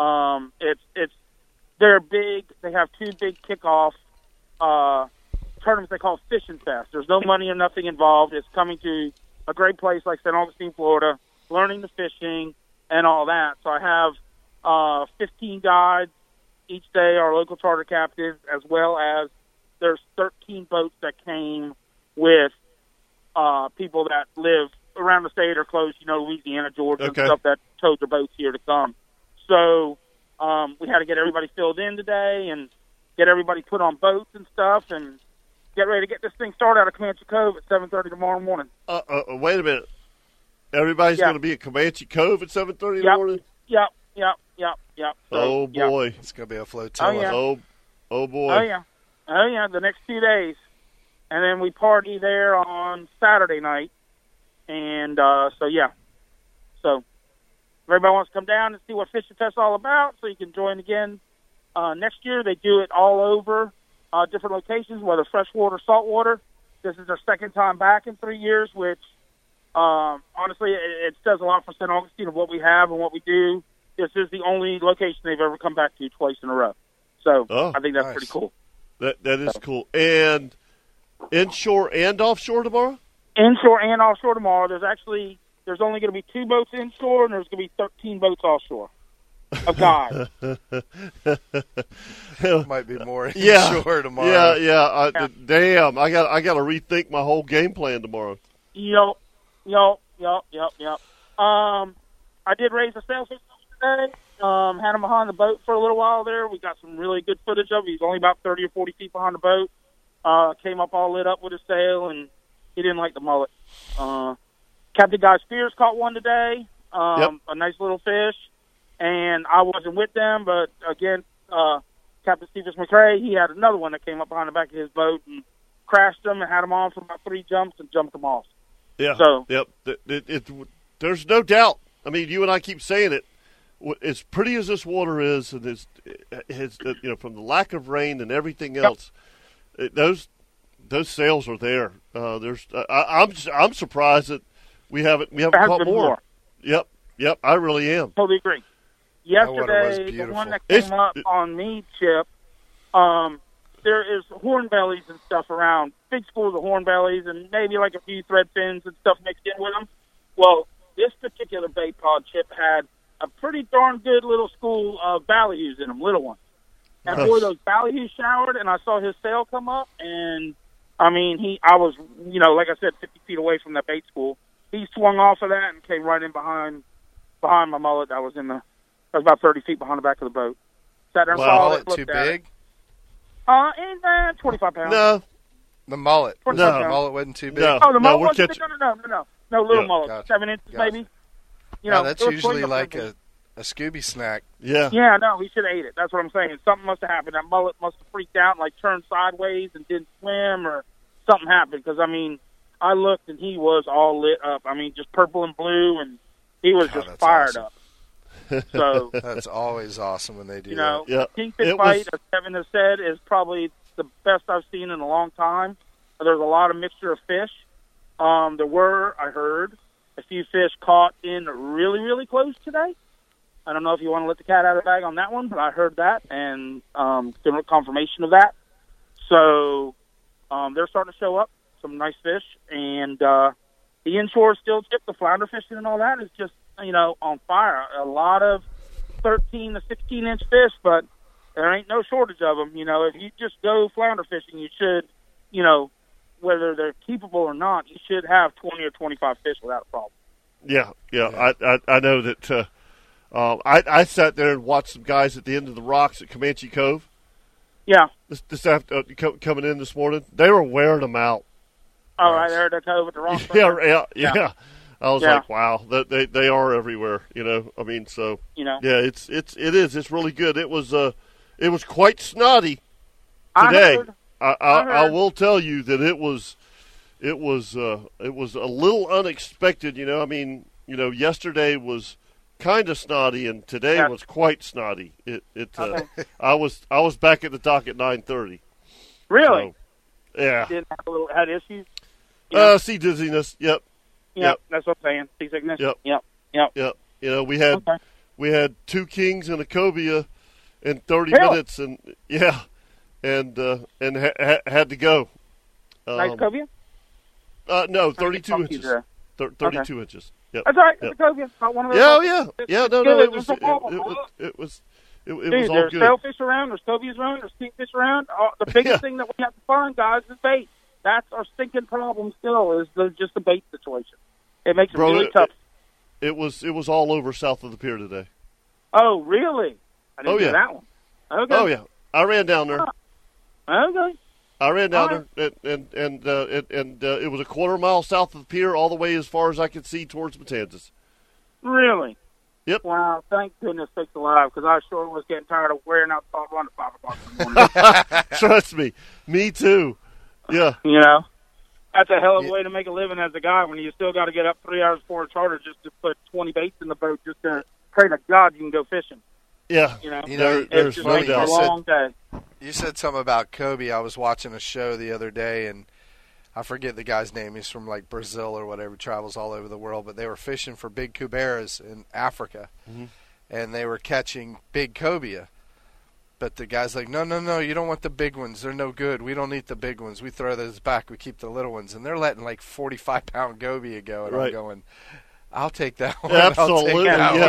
Speaker 7: They're big. They have two big kickoff tournaments they call Fishing Fest. There's no money or nothing involved. It's coming to a great place like St. Augustine, Florida, learning the fishing and all that. So I have 15 guides each day, our local charter captains, as well as there's 13 boats that came with people that live around the state or close, Louisiana, Georgia, and stuff that towed their boats here to come. So we had to get everybody filled in today and get everybody put on boats and stuff and get ready to get this thing started out of Comanche Cove at 7:30 tomorrow morning.
Speaker 3: Wait a minute. Everybody's going to be at Comanche Cove at 7:30 in the morning?
Speaker 7: Yep. So,
Speaker 3: boy.
Speaker 4: It's going to be a flotilla.
Speaker 7: Oh, yeah.
Speaker 3: Oh, boy.
Speaker 7: Oh, yeah, the next 2 days. And then we party there on Saturday night. And, So, everybody wants to come down and see what Fishing Fest's all about, so you can join again. Next year, they do it all over different locations, whether freshwater, saltwater. This is their second time back in 3 years, which, honestly, it says a lot for St. Augustine of what we have and what we do. This is the only location they've ever come back to twice in a row. So I think that's pretty cool.
Speaker 3: That is cool. And inshore and offshore tomorrow?
Speaker 7: Inshore and offshore tomorrow. There's only going to be 2 boats inshore, and there's going to be 13 boats offshore. of guys.
Speaker 4: Might be more inshore tomorrow.
Speaker 3: Yeah. Damn, I got to rethink my whole game plan tomorrow.
Speaker 7: Yep. I did raise a sailfish today. Had him behind the boat for a little while there. We got some really good footage of him. He's only about 30 or 40 feet behind the boat. Came up all lit up with his sail, and he didn't like the mullet. Captain Guy Spears caught one today, a nice little fish, and I wasn't with them, but again, Captain Stevens McRae, he had another one that came up behind the back of his boat and crashed him and had him on for about 3 jumps and jumped him off.
Speaker 3: Yeah.
Speaker 7: So,
Speaker 3: there's no doubt. I mean, you and I keep saying it. As pretty as this water is, and from the lack of rain and everything else, those sails are there. I'm surprised that we haven't caught more. Yep. I really am.
Speaker 7: Totally agree. Yesterday, the one that came up on me, Chip, there is hornbellies and stuff around, big schools of hornbellies, and maybe like a few thread fins and stuff mixed in with them. Well, this particular bait pod, Chip, had a pretty darn good little school of ballyhoos in them, little ones. And boy, those ballyhoos showered, and I saw his sail come up, and I mean, I was, like I said, 50 feet away from that bait school. He swung off of that and came right in behind my mullet. That was about 30 feet behind the back of the boat. Sat there and saw it.
Speaker 4: Too big?
Speaker 7: Ain't 25 pounds.
Speaker 3: No.
Speaker 4: The mullet.
Speaker 3: No.
Speaker 4: The mullet wasn't too big.
Speaker 3: No.
Speaker 7: Oh, the mullet
Speaker 3: we're
Speaker 7: wasn't big? No, little mullet.
Speaker 4: Gotcha.
Speaker 7: 7 inches maybe.
Speaker 4: That's usually like a Scooby snack.
Speaker 3: Yeah.
Speaker 7: Yeah, no, he should have ate it. That's what I'm saying. Something must have happened. That mullet must have freaked out and, turned sideways and didn't swim, or something happened. Because, I mean, I looked and he was all lit up. I mean, just purple and blue, and he was just fired up. So
Speaker 4: that's always awesome when they do
Speaker 7: that.
Speaker 3: Yeah.
Speaker 7: Kingfish bite, as Kevin has said, is probably the best I've seen in a long time. There's a lot of mixture of fish. There were, I heard, a few fish caught in really, really close today. I don't know if you want to let the cat out of the bag on that one, but I heard that and different confirmation of that. So they're starting to show up, some nice fish. And the inshore still Chip, the flounder fishing and all that is just, on fire. A lot of 13 to 16-inch fish, but there ain't no shortage of them. If you just go flounder fishing, you should, whether they're keepable or not, you should have 20 or 25 fish without a problem.
Speaker 3: Yeah. I know that I sat there and watched some guys at the end of the rocks at Comanche Cove.
Speaker 7: Yeah.
Speaker 3: This after coming in this morning, they were wearing them out.
Speaker 7: Oh, right there at the cove at the rock.
Speaker 3: Yeah. I was like, wow, they are everywhere. I mean, so yeah, it is. It's really good. It was quite snotty today. I will tell you that it was a little unexpected. I mean, yesterday was kind of snotty, and today was quite snotty. I was back at the dock at 9:30.
Speaker 7: Really?
Speaker 3: So, yeah.
Speaker 7: Didn't have had issues.
Speaker 3: Sea dizziness. Yep.
Speaker 7: Yep. That's what I'm saying. Seasickness. Yep.
Speaker 3: We had 2 kings and a cobia in 30 minutes, and had to go.
Speaker 7: Nice cobia?
Speaker 3: No, 32 inches. 32 inches. Yep.
Speaker 7: That's all right.
Speaker 3: Yep.
Speaker 7: It's a cobia. Not one of those.
Speaker 3: Yeah. No. It was all
Speaker 7: there's
Speaker 3: good.
Speaker 7: sailfish around. There's cobias around. There's kingfish around. The biggest thing that we have to find, guys, is bait. That's our stinking problem still, is just the bait situation. It makes it really tough.
Speaker 3: It was all over south of the pier today.
Speaker 7: Oh, really? I didn't do that one. Okay.
Speaker 3: Oh, yeah. I ran down there.
Speaker 7: Okay.
Speaker 3: I ran down there, and it was a quarter mile south of the pier, all the way as far as I could see towards Matanzas.
Speaker 7: Really?
Speaker 3: Yep.
Speaker 7: Wow, thank goodness sakes alive, because I sure was getting tired of wearing out the top run at 5 o'clock in the morning.
Speaker 3: Trust me too. Yeah.
Speaker 7: That's a hell of a way to make a living as a guy when you still got to get up 3 hours before a charter just to put 20 baits in the boat just to pray to God you can go fishing.
Speaker 3: Yeah.
Speaker 7: It's just a long day.
Speaker 4: You said something about Kobe. I was watching a show the other day, and I forget the guy's name. He's from Brazil or whatever, travels all over the world. But they were fishing for big cuberas in Africa, and they were catching big cobia. But the guy's like, no, you don't want the big ones. They're no good. We don't eat the big ones. We throw those back. We keep the little ones. And they're letting 45-pound cobia go. And I'm going, I'll take that one.
Speaker 3: Absolutely.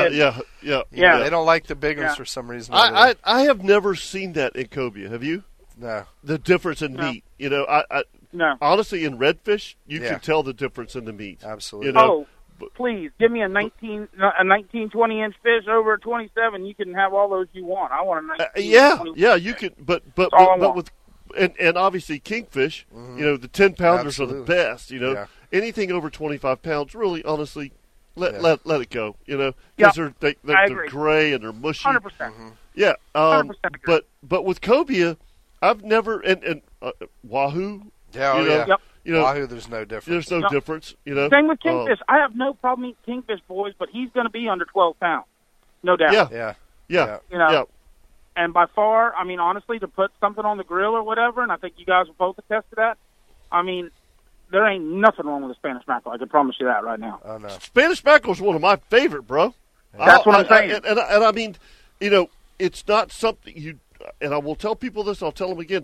Speaker 7: Yeah.
Speaker 4: They don't like the big ones for some reason.
Speaker 3: I have never seen that in cobia. Have you?
Speaker 4: No.
Speaker 3: The difference in meat. You know,
Speaker 7: No.
Speaker 3: honestly, in redfish, you can tell the difference in the meat.
Speaker 4: Absolutely.
Speaker 3: You know?
Speaker 7: Please give me a 19, 20-inch fish over a 27. You can have all those you want. I want a 19.
Speaker 3: You can. But
Speaker 7: want.
Speaker 3: with and obviously kingfish, you know, the 10-pounders are the best. You know, anything over 25 pounds, really, honestly, let it go. You know, because they're gray and they're mushy.
Speaker 7: 100%.
Speaker 3: Yeah.
Speaker 7: 100% agree.
Speaker 3: But with cobia, I've never and wahoo.
Speaker 4: Yeah.
Speaker 7: Yep.
Speaker 3: You know,
Speaker 4: wahoo, there's no difference.
Speaker 3: There's no difference. You know.
Speaker 7: Same with kingfish. I have no problem eating kingfish, boys, but he's going to be under 12 pounds, no doubt.
Speaker 3: Yeah.
Speaker 7: You know. And by far, I mean, honestly, to put something on the grill or whatever, and I think you guys will both attest to that. I mean, there ain't nothing wrong with a Spanish mackerel. I can promise you that right now.
Speaker 4: Oh no,
Speaker 3: Spanish mackerel is one of my favorite, bro.
Speaker 7: That's what I'm saying.
Speaker 3: And I mean, you know, it's not something you. And I will tell people this. I'll tell them again.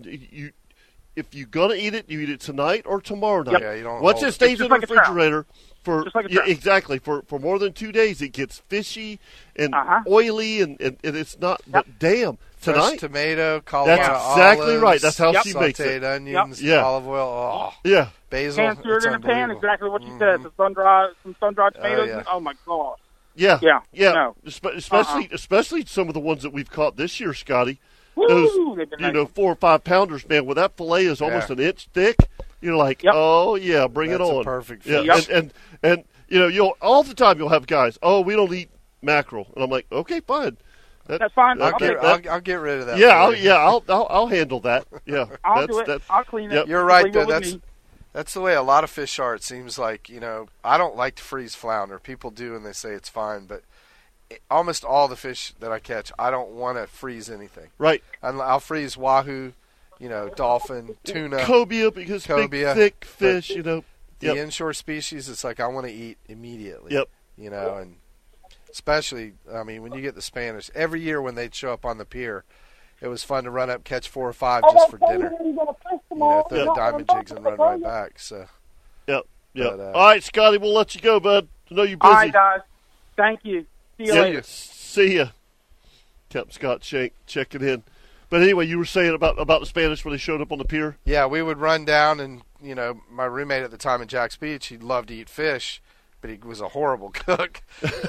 Speaker 3: If you're gonna eat it, you eat it tonight or tomorrow night.
Speaker 4: Yeah, you don't.
Speaker 3: Once it stays in the refrigerator for
Speaker 7: exactly
Speaker 3: for more than 2 days, it gets fishy and oily, and it's not. But damn, tonight,
Speaker 4: fresh tomato, Colorado
Speaker 3: that's exactly
Speaker 4: olives,
Speaker 3: right. That's how she makes it.
Speaker 4: Sauteed onions, olive oil. Basil.
Speaker 7: Pan seared in a pan. Exactly what you said. Some sun-dried tomatoes. Oh my god.
Speaker 3: Yeah.
Speaker 7: No.
Speaker 3: Especially some of the ones that we've caught this year, Scotty.
Speaker 7: Woo,
Speaker 3: those 4 or 5 pounders, man. When that fillet is almost an inch thick, you're like, oh yeah, bring it on.
Speaker 4: That's a perfect fish.
Speaker 3: And you know, all the time you'll have guys. Oh, we don't eat mackerel, and I'm like, okay, fine.
Speaker 7: That's fine.
Speaker 4: I'll get rid of that.
Speaker 3: I'll handle that. Yeah,
Speaker 7: I'll do it. I'll clean it.
Speaker 4: You're right, though. That's the way a lot of fish are. It seems like, you know, I don't like to freeze flounder. People do, and they say it's fine, but almost all the fish that I catch, I don't want to freeze anything.
Speaker 3: Right.
Speaker 4: I'll freeze wahoo, you know, dolphin, tuna,
Speaker 3: cobia, because big, thick fish. You know,
Speaker 4: the inshore species. It's like I want to eat immediately.
Speaker 3: Yep.
Speaker 4: You know, and especially, I mean, when you get the Spanish, every year when they'd show up on the pier, it was fun to run up, catch 4 or 5 just for dinner. You know, throw the diamond jigs and run right back. So.
Speaker 3: Yep. But, all right, Scotty, we'll let you go, bud. I know you're busy.
Speaker 7: All right, guys. Thank you. See you later.
Speaker 3: See ya. Captain Scott Shank checking in. But anyway, you were saying about the Spanish when they showed up on the pier?
Speaker 4: Yeah, we would run down, and, you know, my roommate at the time in Jack's Beach, he loved to eat fish, but he was a horrible cook.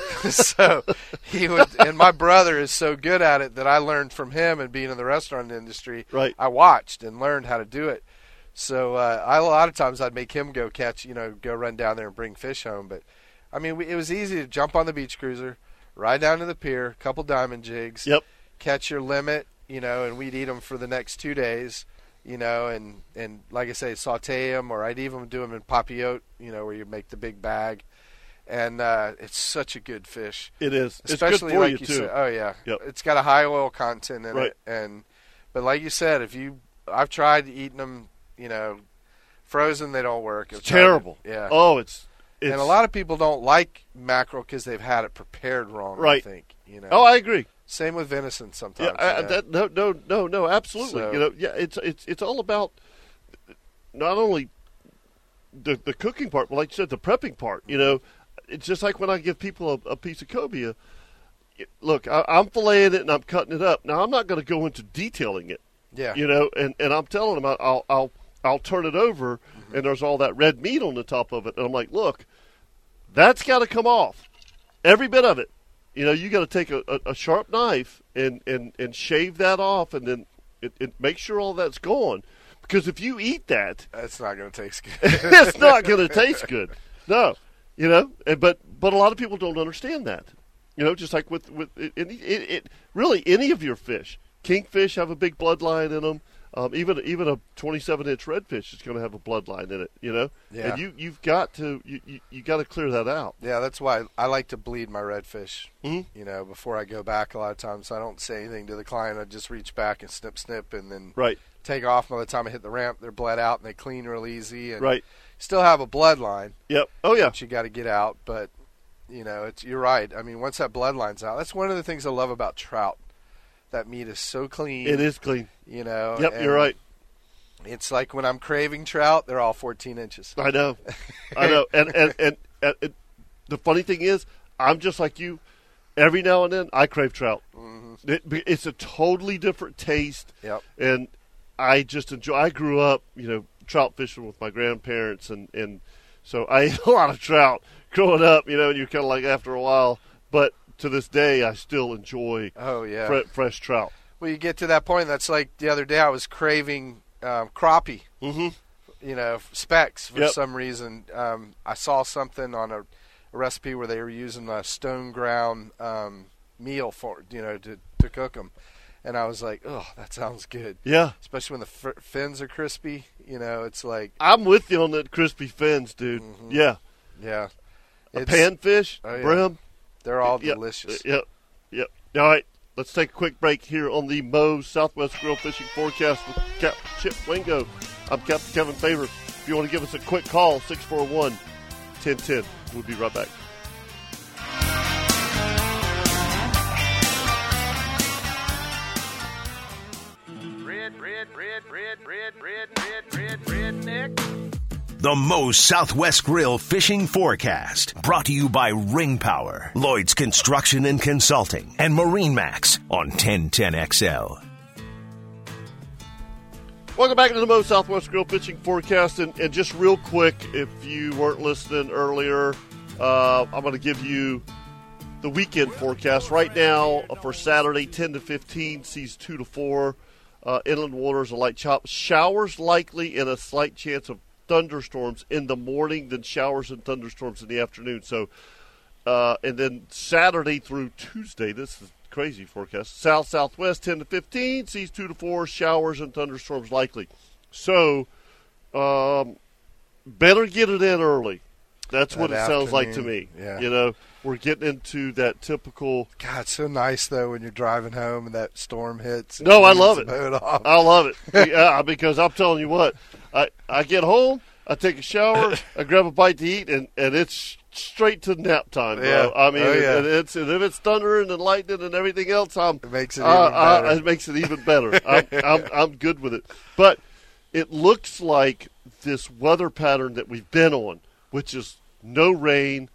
Speaker 4: So he would, and my brother is so good at it that I learned from him, and being in the restaurant industry,
Speaker 3: right.
Speaker 4: I watched and learned how to do it. So a lot of times I'd make him go catch, you know, go run down there and bring fish home. But, I mean, it was easy to jump on the beach cruiser, ride down to the pier, a couple diamond jigs, catch your limit, you know, and we'd eat them for the next 2 days, you know, and like I say, saute them, or I'd even do them in papillote, you know, where you make the big bag. And it's such a good fish.
Speaker 3: It is.
Speaker 4: Especially
Speaker 3: it's good for
Speaker 4: like
Speaker 3: you,
Speaker 4: you
Speaker 3: too.
Speaker 4: said. Oh, yeah.
Speaker 3: Yep.
Speaker 4: It's got a high oil content in it. But like you said, I've tried eating them, you know, frozen, they don't work.
Speaker 3: It's terrible. Oh, it's
Speaker 4: and a lot of people don't like mackerel because they've had it prepared wrong.
Speaker 3: Right.
Speaker 4: I think. You know.
Speaker 3: Oh, I agree.
Speaker 4: Same with venison sometimes.
Speaker 3: No, absolutely.
Speaker 4: So,
Speaker 3: you know, it's all about not only the cooking part, but like you said, the prepping part. You know, it's just like when I give people a piece of cobia. Look, I'm filleting it and I'm cutting it up. Now I'm not going to go into detailing it.
Speaker 4: Yeah.
Speaker 3: You know, and I'm telling them I'll turn it over, and there's all that red meat on the top of it. And I'm like, look, that's got to come off. Every bit of it. You know, you got to take a sharp knife and shave that off, and then it make sure all that's gone. Because if you eat that,
Speaker 4: it's not going to taste good.
Speaker 3: It's not going to taste good. No. You know, but a lot of people don't understand that. You know, just like with really any of your fish. Kingfish have a big bloodline in them. Even a 27-inch redfish is going to have a bloodline in it, you know.
Speaker 4: Yeah.
Speaker 3: And you've got to you got to clear that out.
Speaker 4: Yeah, that's why I like to bleed my redfish.
Speaker 3: Mm-hmm.
Speaker 4: You know, before I go back. A lot of times I don't say anything to the client. I just reach back and snip, and then take off. By the time I hit the ramp, they're bled out and they clean real easy. And still have a bloodline.
Speaker 3: Yep. Oh yeah.
Speaker 4: That you got to get out, but you know, you're right. I mean, once that bloodline's out, that's one of the things I love about trout. That meat is so clean.
Speaker 3: It is clean.
Speaker 4: You know.
Speaker 3: Yep, you're right.
Speaker 4: It's like when I'm craving trout, they're all 14 inches.
Speaker 3: I know. And the funny thing is, I'm just like you. Every now and then, I crave trout. Mm-hmm. It's a totally different taste.
Speaker 4: Yep.
Speaker 3: And I just enjoy. I grew up, trout fishing with my grandparents, and so I ate a lot of trout growing up. And you're kind of like after a while, but to this day, I still enjoy. Fresh trout.
Speaker 4: Well, you get to that point. That's like the other day. I was craving crappie. Mm-hmm. Specks for some reason. I saw something on a recipe where they were using a stone ground meal for to cook them, and I was like, oh, that sounds good.
Speaker 3: Yeah,
Speaker 4: especially when the fins are crispy. It's like
Speaker 3: I'm with you on that crispy fins, dude. Mm-hmm. Yeah. Panfish, brim,
Speaker 4: they're all delicious.
Speaker 3: Yep. All right, let's take a quick break here on the Moe's Southwest Grill Fishing Forecast with Captain Chip Wingo. I'm Captain Kevin Favor. If you want to give us a quick call, 641-1010. We'll be right back.
Speaker 1: The Moe's Southwest Grill Fishing Forecast, brought to you by Ring Power, Lloyd's Construction and Consulting, and Marine Max on 1010XL.
Speaker 3: Welcome back to the Moe's Southwest Grill Fishing Forecast. And just real quick, if you weren't listening earlier, I'm going to give you the weekend forecast. Right now, for Saturday, 10 to 15, seas 2 to 4. Inland waters, a light chop. Showers likely and a slight chance of thunderstorms in the morning, then showers and thunderstorms in the afternoon. So, and then Saturday through Tuesday, this is crazy forecast. South-southwest, 10 to 15, seas 2 to 4, showers and thunderstorms likely. So, better get it in early. That's what it sounds like to me.
Speaker 4: Yeah.
Speaker 3: We're getting into that typical.
Speaker 4: God, it's so nice though when you're driving home and that storm hits.
Speaker 3: No, I love it. I love it. Yeah, because I'm telling you what, I get home, I take a shower, I grab a bite to eat, and it's straight to nap time, bro.
Speaker 4: Yeah.
Speaker 3: I mean, and if it's thundering and lightning and everything else,
Speaker 4: it makes it even better.
Speaker 3: It makes it even better. I'm good with it. But it looks like this weather pattern that we've been on, which is no rain,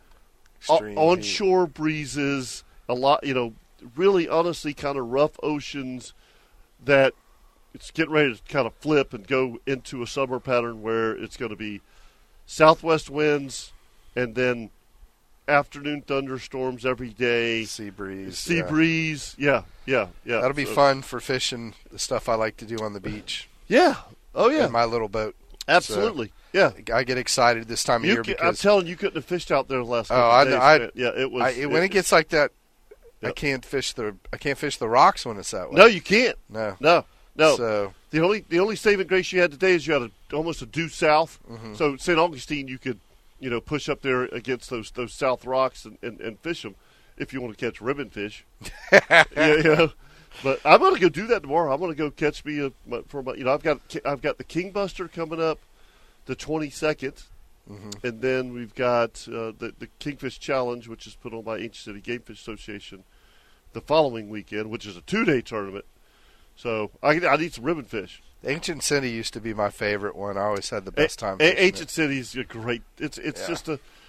Speaker 3: onshore breezes, a lot, really honestly kind of rough oceans, that it's getting ready to kind of flip and go into a summer pattern where it's going to be southwest winds and then afternoon thunderstorms every day.
Speaker 4: Sea breeze.
Speaker 3: Yeah.
Speaker 4: That'll be fun for fishing, the stuff I like to do on the beach.
Speaker 3: Yeah. Oh, yeah.
Speaker 4: In my little boat.
Speaker 3: Absolutely.
Speaker 4: So,
Speaker 3: yeah.
Speaker 4: I get excited this time of year because
Speaker 3: I'm telling you, couldn't have fished out there the last couple days. It was.
Speaker 4: When it gets like that, yep. I can't fish the rocks when it's that way.
Speaker 3: No, you can't.
Speaker 4: No.
Speaker 3: So the only saving grace you had today is you had almost a due south. Mm-hmm. So St. Augustine, you could push up there against those south rocks and fish them if you want to catch ribbon fish. Yeah. But I'm going to go do that tomorrow. I'm going to go catch me I've got the King Buster coming up the 22nd, mm-hmm. and then we've got the Kingfish Challenge, which is put on by Ancient City Game Fish Association, the following weekend, which is a 2-day tournament. So I need some ribbon fish.
Speaker 4: Ancient City used to be my favorite one. I always had the best time.
Speaker 3: Ancient City is great. It's just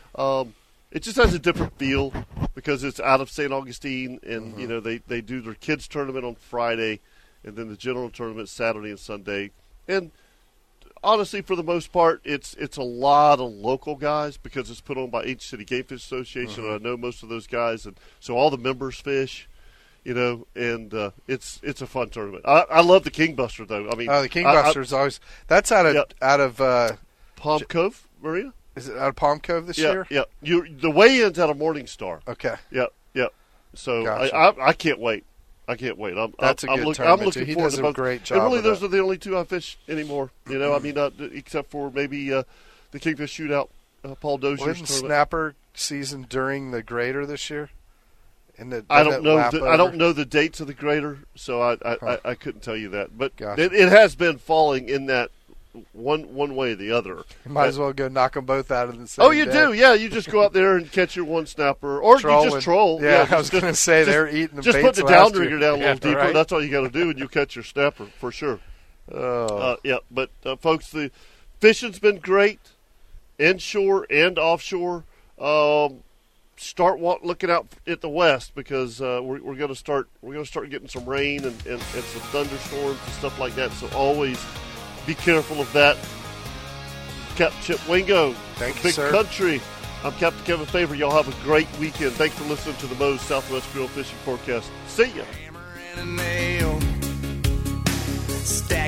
Speaker 3: it just has a different feel because it's out of St. Augustine, and mm-hmm. they do their kids tournament on Friday, and then the general tournament Saturday and Sunday. And honestly, for the most part, it's a lot of local guys because it's put on by Ancient City Game Fish Association, mm-hmm. and I know most of those guys, and so all the members fish. And it's a fun tournament. I love the King Buster though. I mean,
Speaker 4: the King Buster is always that's out of
Speaker 3: Palm Cove, Maria.
Speaker 4: Is it out of Palm Cove this year?
Speaker 3: Yeah. The weigh-in's out of Morningstar.
Speaker 4: Okay.
Speaker 3: Yeah. So
Speaker 4: gotcha.
Speaker 3: I can't wait.
Speaker 4: That's a good tournament.
Speaker 3: I'm looking
Speaker 4: he
Speaker 3: forward
Speaker 4: does
Speaker 3: to
Speaker 4: a great job.
Speaker 3: And really, those are the only two I fish anymore. I mean, except for maybe the Kingfish Shootout, Paul Dozier's tournament.
Speaker 4: Snapper season during the Greater this year?
Speaker 3: I don't know the dates of the Greater, so I couldn't tell you that. But
Speaker 4: gotcha.
Speaker 3: it has been falling in that one way or the other.
Speaker 4: You might as well go knock them both out of the same day.
Speaker 3: Do? Yeah, you just go out there and catch your one snapper, or you just troll.
Speaker 4: Yeah, I was going to say they're eating the
Speaker 3: just
Speaker 4: baits.
Speaker 3: Just put the downrigger down a little deeper.
Speaker 4: Right.
Speaker 3: That's all you got to do, and you catch your snapper for sure. Yeah, but folks, the fishing's been great, inshore and offshore. start looking out at the west because we're going to start getting some rain and some thunderstorms and stuff like that. So always be careful of that. Captain Chip Wingo,
Speaker 4: thank you,
Speaker 3: Big
Speaker 4: sir.
Speaker 3: Country. I'm Captain Kevin Favor. Y'all have a great weekend. Thanks for listening to the Moe's Southwest Grill Fishing Forecast. See ya.